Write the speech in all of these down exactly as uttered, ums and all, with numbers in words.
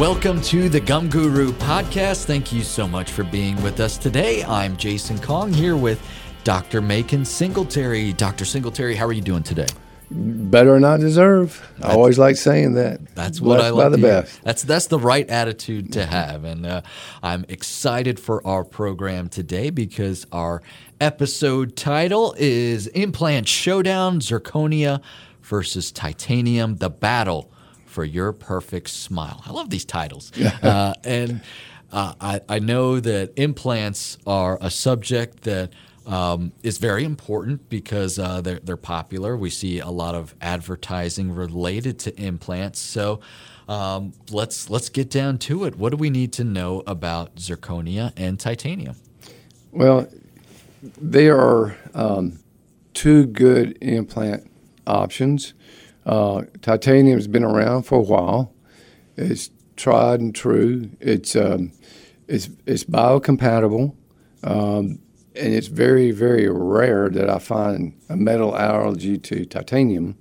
Welcome to the Gum Guru podcast. Thank you so much for being with us today. I'm Jason Kong here with Doctor Macon Singletary. Doctor Singletary, how are you doing today? Better than I deserve. That's, I always like saying that. That's what Blessed I like by the to best. Hear. That's that's the right attitude to have, and uh, I'm excited for our program today because our episode title is Implant Showdown: Zirconia versus Titanium: The Battle for Your Perfect Smile. I love these titles, uh, and uh, I, I know that implants are a subject that Um, is very important because uh, they're, they're popular. We see a lot of advertising related to implants. So um, let's let's get down to it. What do we need to know about zirconia and titanium? Well, there are um, two good implant options. Uh, titanium has been around for a while. It's tried and true. It's um, it's it's biocompatible. Um, And it's very, very rare that I find a metal allergy to titanium,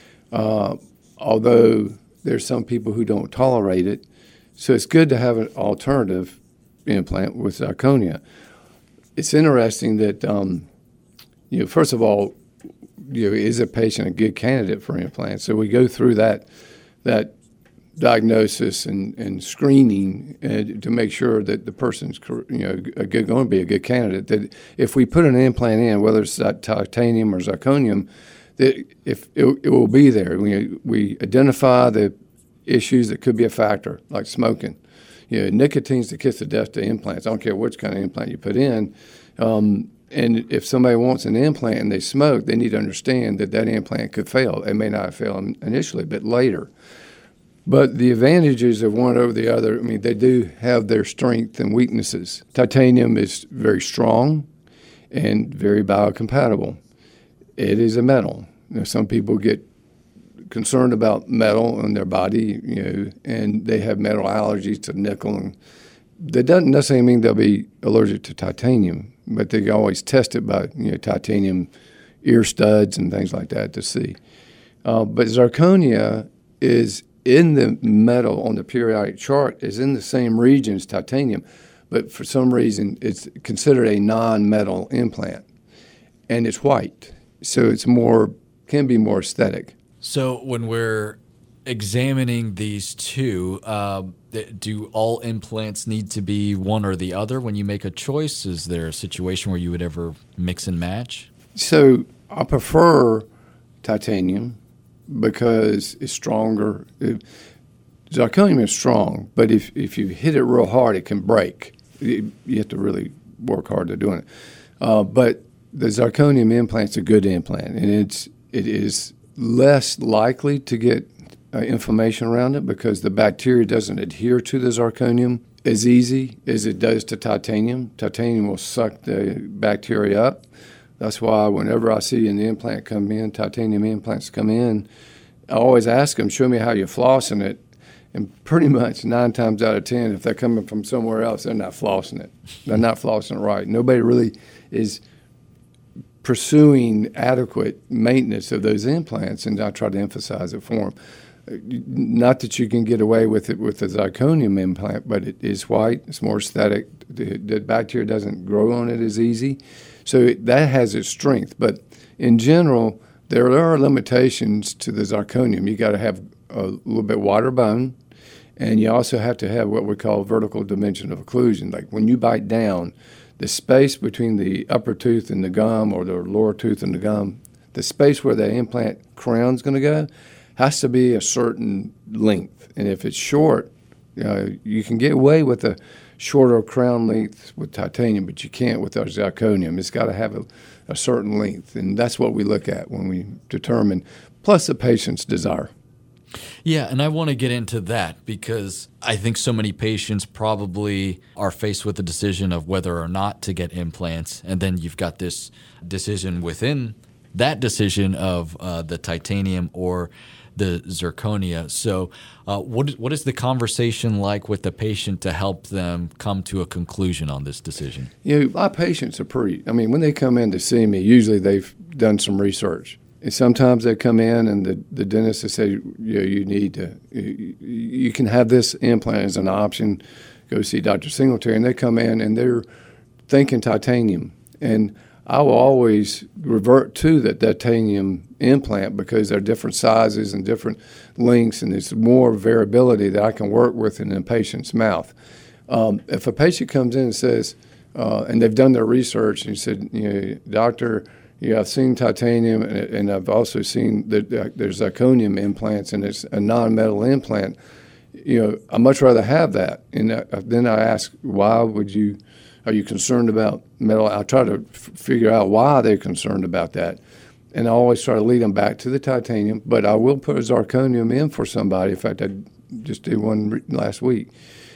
uh, although there's some people who don't tolerate it. So it's good to have an alternative implant with zirconia. It's interesting that, um, you know, first of all, you know, is a patient a good candidate for implant? So we go through that that diagnosis and, and screening uh, to make sure that the person's, you know, a good, going to be a good candidate. That if we put an implant in, whether it's titanium or zirconium, that if it, it will be there. We we identify the issues that could be a factor, like smoking. You know, nicotine's the kiss of death to implants. I don't care which kind of implant you put in. Um, and if somebody wants an implant and they smoke, they need to understand that that implant could fail. It may not fail initially, but later. But the advantages of one over the other, I mean, they do have their strengths and weaknesses. Titanium is very strong and very biocompatible. It is a metal. You know, some people get concerned about metal in their body, you know, and they have metal allergies to nickel. And that doesn't necessarily mean they'll be allergic to titanium, but they can always test it by, you know, titanium ear studs and things like that to see. Uh, but zirconia is in the metal on the periodic chart is in the same region as titanium, but for some reason it's considered a non-metal implant, and it's white, so it's more can be more aesthetic. So when we're examining these two, uh, do all implants need to be one or the other when you make a choice? Is there a situation where you would ever mix and match? So I prefer titanium because it's stronger. It, zirconium is strong, but if, if you hit it real hard, it can break. It, you have to really work hard to doing it. Uh, but the zirconium implant's a good implant, and it's it is less likely to get uh, inflammation around it because the bacteria doesn't adhere to the zirconium as easy as it does to titanium. Titanium will suck the bacteria up. That's why whenever I see an implant come in, titanium implants come in, I always ask them, show me how you're flossing it. And pretty much nine times out of ten, if they're coming from somewhere else, they're not flossing it. They're not flossing it right. Nobody really is pursuing adequate maintenance of those implants, and I try to emphasize it for them. Not that you can get away with it with the zirconium implant, but it is white. It's more aesthetic. The, the bacteria doesn't grow on it as easy. So that has its strength. But in general, there are limitations to the zirconium. You got to have a little bit wider bone, and you also have to have what we call vertical dimension of occlusion. Like when you bite down, the space between the upper tooth and the gum or the lower tooth and the gum, the space where the implant crown's going to go has to be a certain length. And if it's short, you know, you can get away with a shorter crown length with titanium, but you can't with our zirconium. It's got to have a, a certain length, and that's what we look at when we determine, plus the patient's desire. Yeah, and I want to get into that because I think so many patients probably are faced with the decision of whether or not to get implants, and then you've got this decision within that decision of uh, the titanium or the zirconia. So uh, what, is, what is the conversation like with the patient to help them come to a conclusion on this decision? You know, my patients are pretty, I mean, when they come in to see me, usually they've done some research. And sometimes they come in and the, the dentist will say, you know, you need to, you, you can have this implant as an option. Go see Doctor Singletary. And they come in and they're thinking titanium. And I will always revert to the titanium implant because there are different sizes and different lengths, and there's more variability that I can work with in a patient's mouth. Um, if a patient comes in and says, uh, and they've done their research and said, you know, doctor, yeah, I've seen titanium, and, and I've also seen that there's zirconium implants, and it's a non-metal implant. You know, I'd much rather have that. And then I ask, why would you? Are you concerned about metal? I try to f- figure out why they're concerned about that, and I always try to lead them back to the titanium. But I will put a zirconium in for somebody. In fact, I just did one re- last week.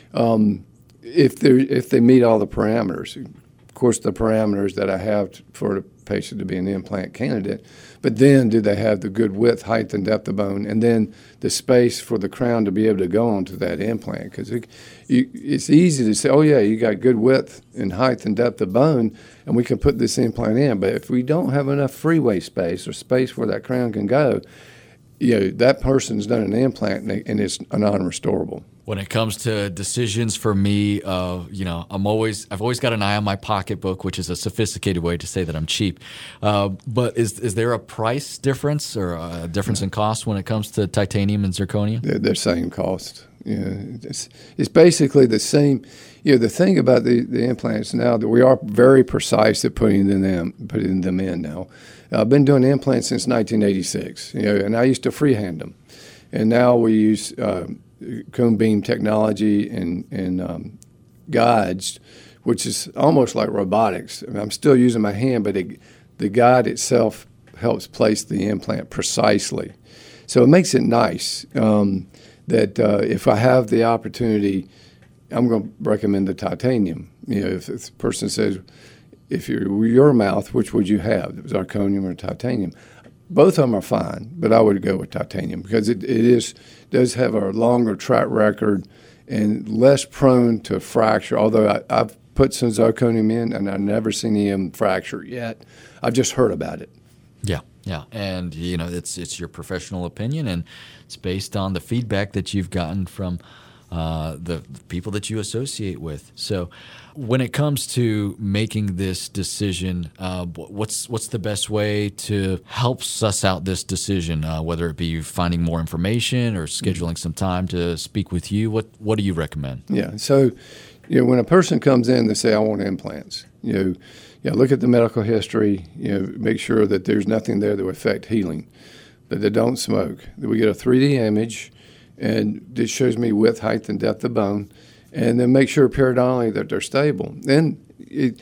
Um, if they if they meet all the parameters, of course, the parameters that I have t- for the patient to be an implant candidate. But then, do they have the good width, height, and depth of bone, and then the space for the crown to be able to go onto that implant? Because it, it's easy to say, oh yeah, you got good width and height and depth of bone, and we can put this implant in. But if we don't have enough freeway space or space where that crown can go, you know, that person's done an implant and, and it's non-restorable. When it comes to decisions for me, uh, you know, I'm always I've always got an eye on my pocketbook, which is a sophisticated way to say that I'm cheap. Uh, but is is there a price difference or a difference in cost when it comes to titanium and zirconium? They're the same cost. You know, it's, it's basically the same. You know, the thing about the, the implants now that we are very precise at putting them putting them in now. I've been doing implants since nineteen eighty-six. You know, and I used to freehand them, and now we use uh, cone beam technology and and um, guides, which is almost like robotics. I mean, I'm still using my hand, but it, the guide itself helps place the implant precisely. So it makes it nice um, that uh, if I have the opportunity, I'm going to recommend the titanium. You know, if, if the person says, if you're your mouth, which would you have, zirconium or titanium? Both of them are fine, but I would go with titanium because it, it is does have a longer track record and less prone to fracture. Although I, I've put some zirconium in and I've never seen them fracture yet. I've just heard about it. Yeah, yeah, and you know it's it's your professional opinion, and it's based on the feedback that you've gotten from uh, the, the people that you associate with. So, when it comes to making this decision, uh, what's what's the best way to help suss out this decision? Uh, whether it be finding more information or scheduling some time to speak with you, what what do you recommend? Yeah, so you know when a person comes in, they say, "I want implants." You know. Yeah, look at the medical history. You know, make sure that there's nothing there that will affect healing, that they don't smoke. That we get a three D image, and it shows me width, height, and depth of bone, and then make sure periodontally that they're stable. Then, it,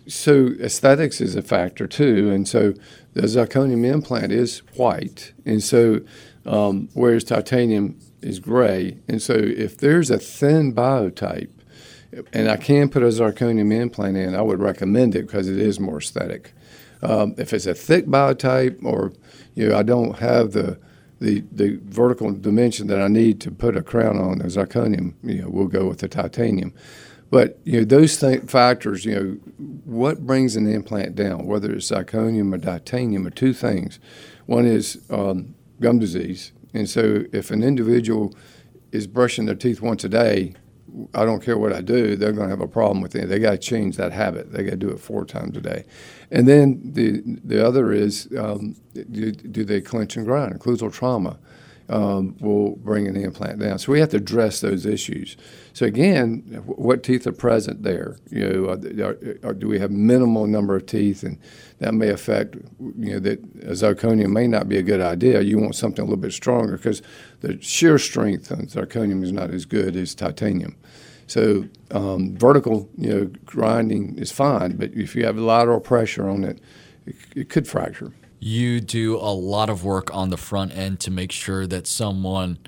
so aesthetics is a factor too, and so the zirconium implant is white, and so um, whereas titanium is gray, and so if there's a thin biotype, and I can put a zirconium implant in, I would recommend it because it is more aesthetic. Um, if it's a thick biotype or you know, I don't have the, the the vertical dimension that I need to put a crown on the zirconium, you know, we'll go with the titanium. But you know, those th- factors, you know, what brings an implant down, whether it's zirconium or titanium, are two things. One is um, gum disease. And so if an individual is brushing their teeth once a day, I don't care what I do, they're going to have a problem with it. They got to change that habit. They got to do it four times a day. And then the the other is, um, do, do they clench and grind? Occlusal trauma um, will bring an implant down. So we have to address those issues. So again, what teeth are present there? You know, are, are, do we have minimal number of teeth? And that may affect, you know, that a zirconium may not be a good idea. You want something a little bit stronger because the shear strength on zirconium is not as good as titanium. So um, vertical, you know, grinding is fine, but if you have lateral pressure on it, it, it could fracture. You do a lot of work on the front end to make sure that someone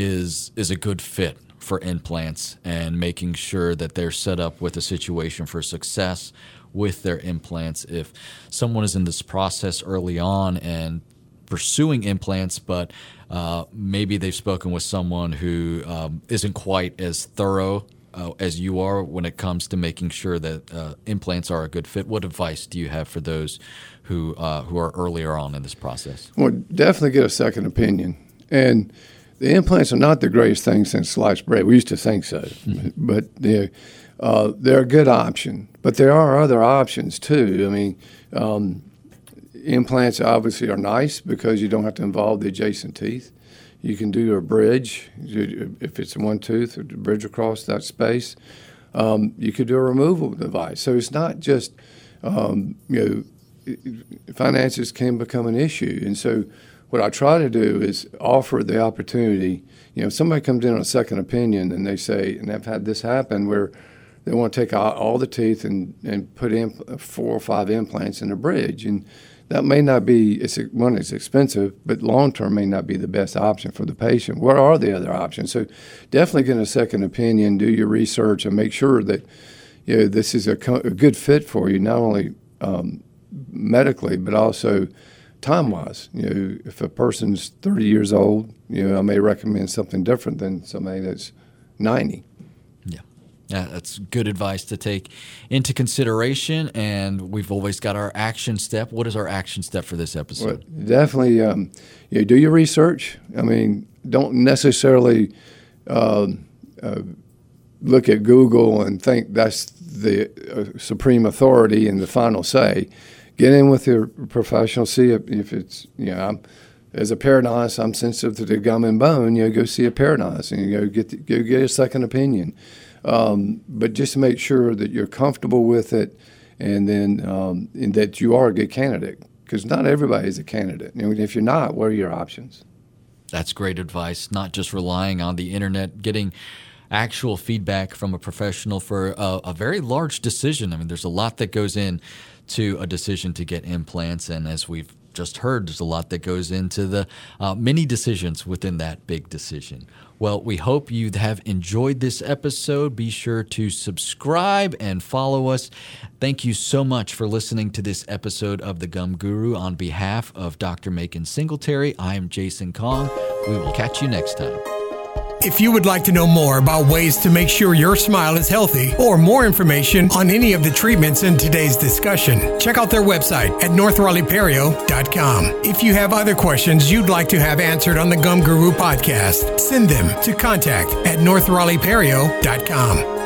is is a good fit for implants and making sure that they're set up with a situation for success with their implants. If someone is in this process early on and pursuing implants, but uh, maybe they've spoken with someone who um, isn't quite as thorough uh, as you are when it comes to making sure that uh, implants are a good fit, what advice do you have for those who uh, who are earlier on in this process? Well, definitely get a second opinion. And the implants are not the greatest thing since sliced bread. We used to think so, mm-hmm. but they're, uh, they're a good option. But there are other options too. I mean, um, implants obviously are nice because you don't have to involve the adjacent teeth. You can do a bridge if it's one tooth, or bridge across that space. Um, you could do a removable device. So it's not just, um, you know, finances can become an issue. And so what I try to do is offer the opportunity. You know, if somebody comes in on a second opinion and they say, and I've had this happen where they want to take out all the teeth and, and put in four or five implants in a bridge. And that may not be, it's, one, it's expensive, but long-term may not be the best option for the patient. What are the other options? So definitely get a second opinion, do your research, and make sure that, you know, this is a, co- a good fit for you, not only um, medically, but also time-wise. You know, if a person's thirty years old, you know, I may recommend something different than somebody that's ninety. Yeah, that's good advice to take into consideration, and we've always got our action step. What is our action step for this episode? Well, definitely, um, you know, do your research. I mean, don't necessarily uh, uh, look at Google and think that's the uh, supreme authority and the final say. Get in with your professional, see if, if it's, you know, I'm, as a periodontist, I'm sensitive to the gum and bone. You know, go see a periodontist and you go get the, go get a second opinion. Um, but just to make sure that you're comfortable with it, and then um, and that you are a good candidate, because not everybody is a candidate. You know, if you're not, what are your options? That's great advice. Not just relying on the internet, getting actual feedback from a professional for a, a very large decision. I mean, there's a lot that goes in to a decision to get implants, and as we've just heard, there's a lot that goes into the uh, many decisions within that big decision. Well, we hope you have enjoyed this episode. Be sure to subscribe and follow us. Thank you so much for listening to this episode of The Gum Guru. On behalf of Doctor Macon Singletary, I am Jason Kong. We will catch you next time. If you would like to know more about ways to make sure your smile is healthy, or more information on any of the treatments in today's discussion, check out their website at north raleigh perio dot com. If you have other questions you'd like to have answered on the Gum Guru podcast, send them to contact at north raleigh perio dot com.